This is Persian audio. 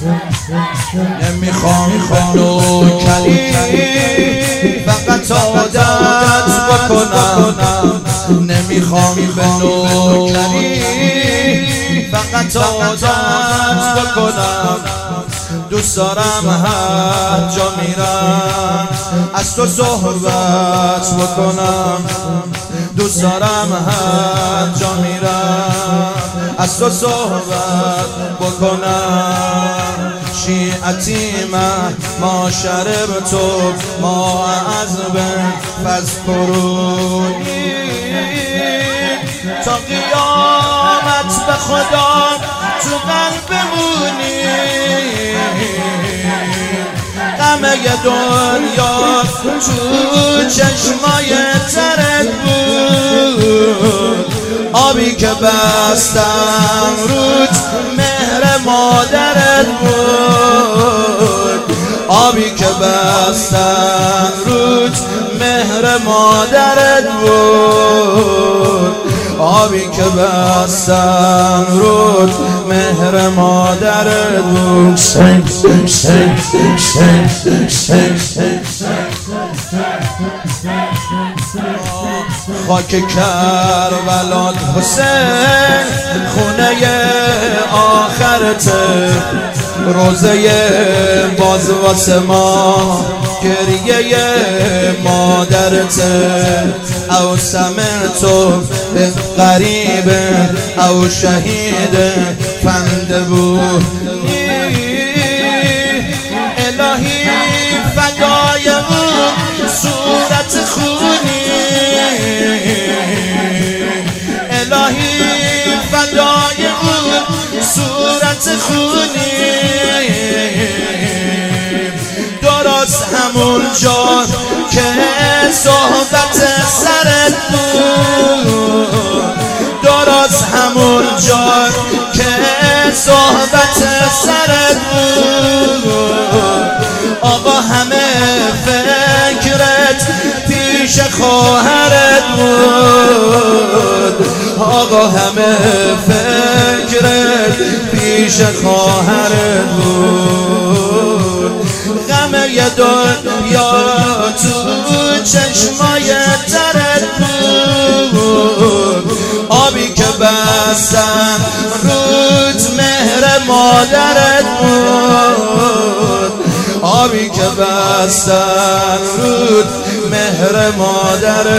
نمیخوام به نوکری فقط عادت بکنم، نمیخوام به نوکری فقط عادت بکنم. دوست دارم هر جا میرم از تو صحبت بکنم، دوست دارم هر جا میرم از تو صحبت بکنم. شیعتی ما شرب تو ما از بن فذکرونی، تا قیامت به خدا تو قلبمونی. غمه دنیا تو چشمای ترت بود، آبی که بستم رود مهر مادرت بود، آبی که بستم رود مهر مادرت بود، آبی که بستم رود مهر مادرت بود. خاک کربلات حسین خونه آخرته، روزه باز واسه ما گریه مادرته. او سمعتو به غریبه او شهید فنده بود. الهی فدای اون صورت خونی، الهی فدای اون صورت خونی. درست همون جا که صحبت سرت بود، درست همون جا که صحبت سرت بود. آقا همه فکرت پیش خواهرت بود، آقا همه فکرت پیش خواهرت بود. غمه دنیا تو چشمای ترت بود، آبی که بستم رود مهر مادرت بود، آبی که بستم رود مهر مادر.